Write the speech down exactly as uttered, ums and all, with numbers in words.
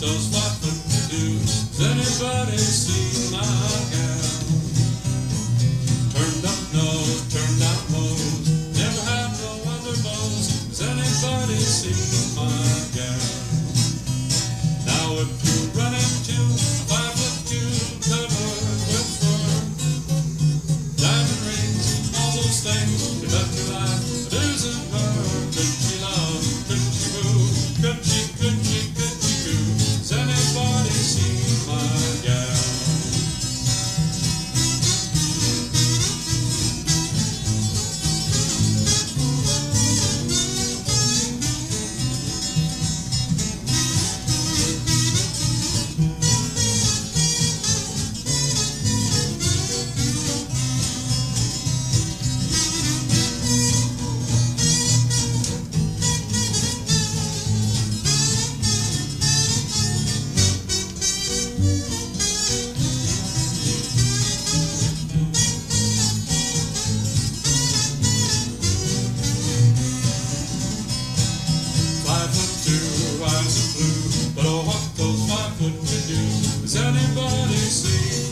those five foot two? Has anybody seen my gal? Turned up nose, turned out hose, never had no other bows. Has anybody seen my gal? Now if you run into a five foot two covered with fur, diamond rings, all those things, you left your life losing her. Could she love? Could she woo? Could she, could she, could she coo? Has anybody seen my gal? Five foot two, eyes of blue, but oh, what those five foot could do? Has anybody seen